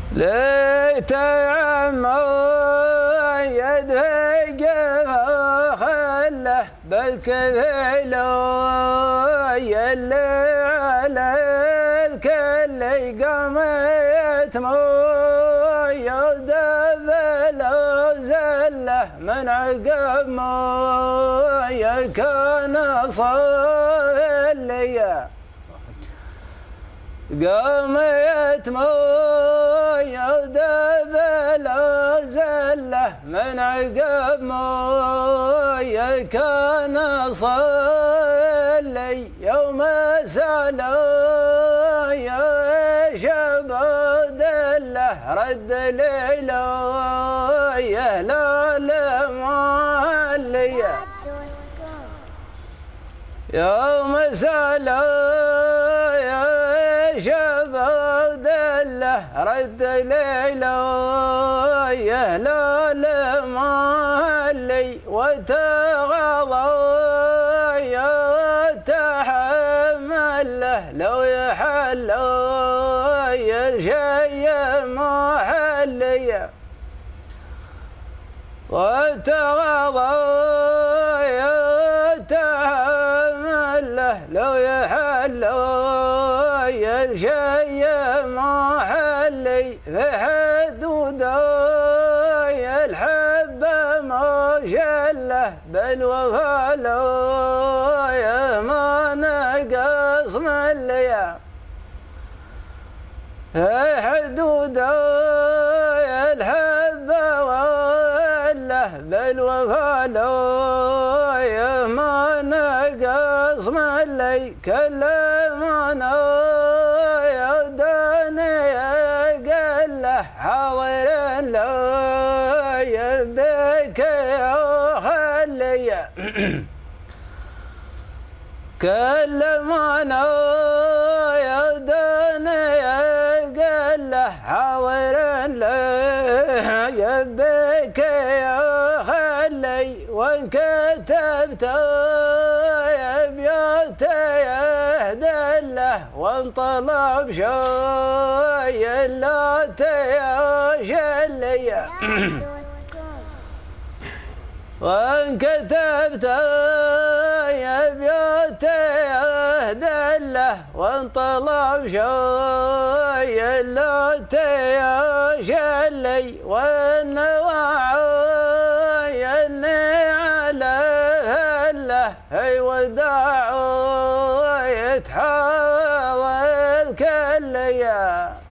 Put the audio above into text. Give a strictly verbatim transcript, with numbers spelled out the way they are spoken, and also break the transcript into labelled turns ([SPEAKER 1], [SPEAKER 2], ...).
[SPEAKER 1] ليت عمو يدفق خله بالكفيل يلي على الكل قامت مويه ودبل وزله من عقب مويه كان صليا قامت مويه ودبل وزله من عقب مويه كان صلي يوم سالوا يا شباب دله رد ليله يا هلال معليه يوم سالوا يا شباب دله رد ليله يا هلال معلي وتغضوا يا تحمل له لو يحلوا يا شي محليه وتغضوا يا تحمل له لو يحلوا يا شي محلي في حدوده يا الحبه مشله بالوفا لو يا ما نقص مليا في حدوده يا الحبه وله بالوفا لو يا ما نقص ملي كل ما يا دنيا قال له حاضر لو يبيك يا خلي كل ما يا دنيا قال له حاضر لو يبيك يا خلي وان كتبت يا بيوت يهدى له وان طلب شوي لا تيشلي وان كتبت يا بيوت يهدى له وان طلب شوي لا تيشلي وان وعي اني على هله هي وداع يتحاول كليا